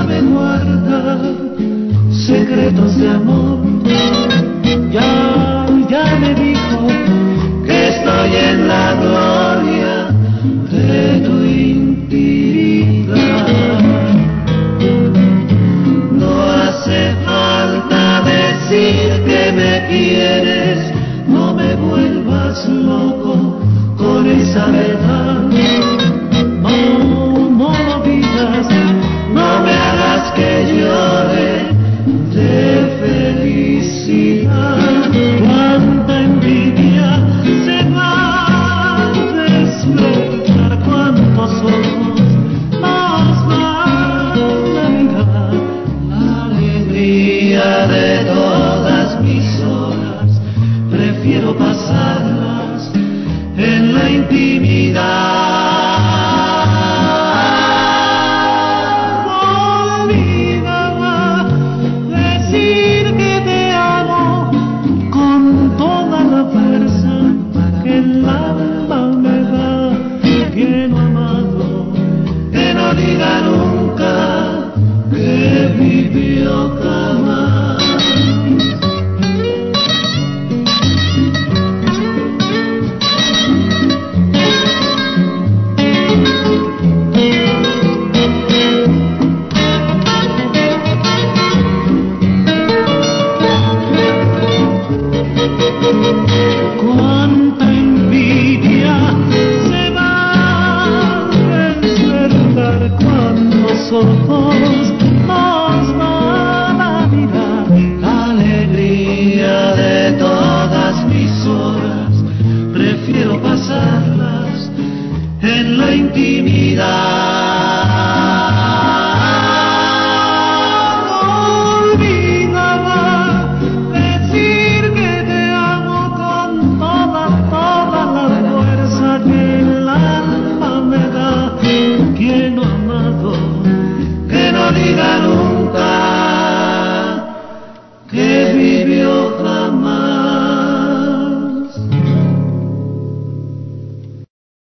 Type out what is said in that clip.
me guarda secretos de amor. Ya me dijo que estoy en la gloria de tu intimidad. No hace falta decir que me quieres, no me vuelvas loco con esa verdad. No lo digas, no me hagas que llore de felicidad. Cuánta envidia se va a despertar, cuántos ojos nos van a mirar. La alegría de todas mis horas prefiero pasarlas en la intimidad. Diga nunca que vivió jamás. Cuánta envidia se va a despertar, cuántos ojos